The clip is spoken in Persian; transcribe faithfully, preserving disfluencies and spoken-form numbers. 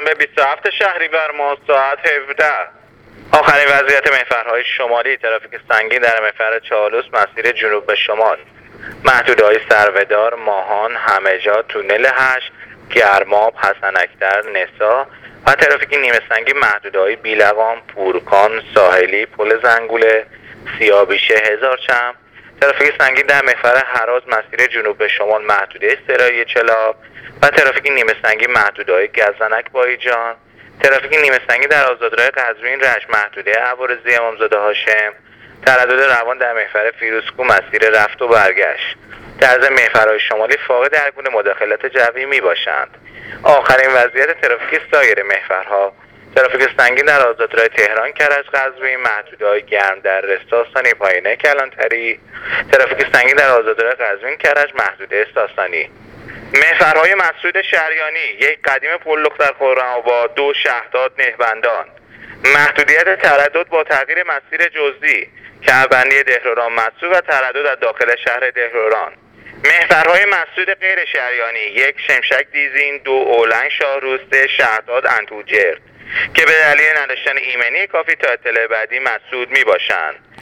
شنبه بیست و هفتم شهریور ماه ساعت هفده. آخرین وضعیت محورهای شمالی ترافیک سنگین در محور چالوس مسیر جنوب به شمال، محدوده‌های سرودار، ماهان، همه‌جا، تونل هشت، گرماب، حسن اکتر، نسا و ترافیک نیمه سنگین محدوده‌های بیلقام، پورکان، ساحلی، پل زنگوله، سیابیشه، هزارچم. ترافیک سنگین در محور هراز مسیر جنوب به شمال محدوده سرایی چلاب و ترافیک نیمه سنگین محدوده‌های گزنک بایجان. ترافیک نیمه سنگین در آزادراه قزوین رشت محدوده عوارضی امامزاده هاشم. تردد روان در محور فیروزکوه مسیر رفت و برگشت. در ضمن محورهای شمالی فاقد هر گونه مداخلت جوی می باشند. آخرین وضعیت ترافیک سایر محورها: ترافیک سنگین در آزادراه تهران کرج قزوین محدوده‌های گرم در رستا سانی پایینه کلانتری. ترافیک سنگین در آزادراه قزوین کرج محدوده ساسانی. محورهای مسعود شریانی: یک قدیم پلخ در خرم‌آباد، دو شهداد نهبندان. محدودیت تردد با تغییر مسیر جزئی کمربندی دهروران مسعود و تردد از داخل شهر دهروران. محورهای مسعود غیر شریانی: یک شمشک دیزین، دو اولنگ شاهروز، سه شهداد انتوجرد که به دلیل نداشتن ایمنی کافی تا اطلاع بعدی مسعود می باشند.